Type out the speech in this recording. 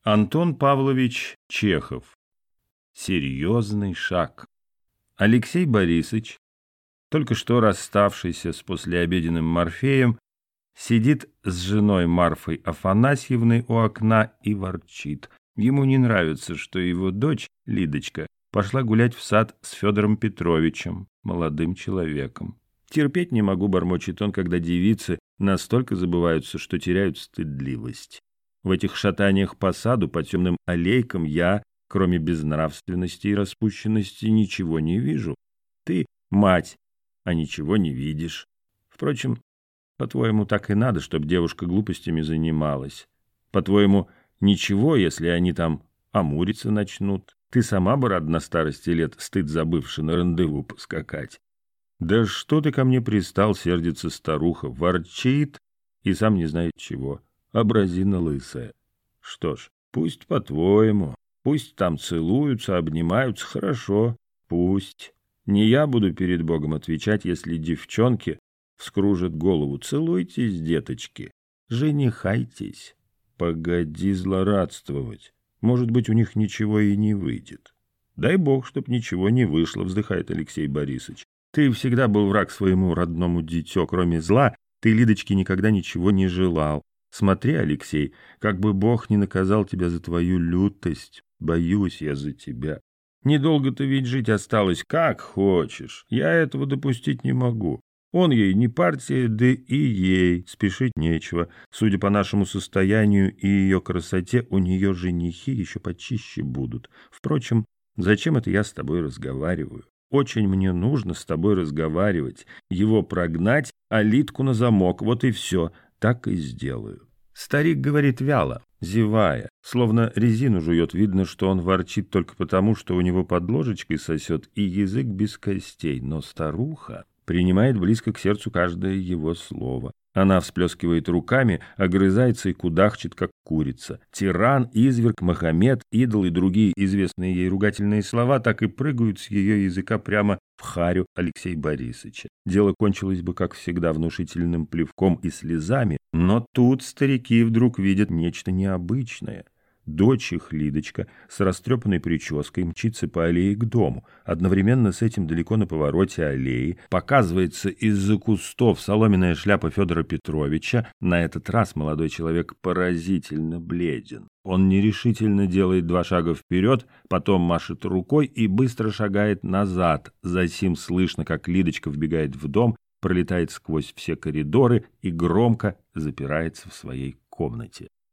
Антон Павлович Чехов. Серьезный шаг. Алексей Борисович, только что расставшийся с послеобеденным Морфеем, сидит с женой Марфой Афанасьевной у окна и ворчит. Ему не нравится, что его дочь, Лидочка, пошла гулять в сад с Федором Петровичем, молодым человеком. «Терпеть не могу», — бормочет он, когда девицы настолько забываются, что теряют стыдливость. В этих шатаниях по саду, по темным аллейкам я, кроме безнравственности и распущенности, ничего не вижу. Ты мать, а ничего не видишь. Впрочем, по-твоему, так и надо, чтобы девушка глупостями занималась. По-твоему, ничего, если они там амуриться начнут. Ты сама бы рада на старости лет, стыд забывши, на рандеву поскакать. Да что ты ко мне пристал, сердится старуха, ворчит и сам не знает чего. Образина лысая. Что ж, пусть по-твоему, пусть там целуются, обнимаются, хорошо, пусть. Не я буду перед Богом отвечать, если девчонки вскружат голову. Целуйтесь, деточки, женихайтесь. Погоди злорадствовать. Может быть, у них ничего и не выйдет. Дай Бог, чтоб ничего не вышло, вздыхает Алексей Борисович. Ты всегда был враг своему родному дитё, кроме зла, ты, Лидочке, никогда ничего не желал. Смотри, Алексей, как бы Бог не наказал тебя за твою лютость. Боюсь я за тебя. Недолго-то ведь жить осталось, как хочешь. Я этого допустить не могу. Он ей не партия, да и ей спешить нечего. Судя по нашему состоянию и ее красоте, у нее женихи еще почище будут. Впрочем, зачем это я с тобой разговариваю? Очень мне нужно с тобой разговаривать. Его прогнать, а Лидку на замок, вот и все. Так и сделаю. Старик говорит вяло, зевая, словно резину жует. Видно, что он ворчит только потому, что у него под ложечкой сосет и язык без костей. Но старуха принимает близко к сердцу каждое его слово. Она всплескивает руками, огрызается и кудахчет, как курица. Тиран, изверг, Мохаммед, идол и другие известные ей ругательные слова так и прыгают с ее языка прямо в харю Алексея Борисовича. Дело кончилось бы, как всегда, внушительным плевком и слезами, но тут старики вдруг видят нечто необычное. Дочь их, Лидочка, с растрепанной прической мчится по аллее к дому. Одновременно с этим далеко на повороте аллеи показывается из-за кустов соломенная шляпа Федора Петровича. На этот раз молодой человек поразительно бледен. Он нерешительно делает 2 шага вперед, потом машет рукой и быстро шагает назад. Затем слышно, как Лидочка вбегает в дом, пролетает сквозь все коридоры и громко запирается в своей комнате.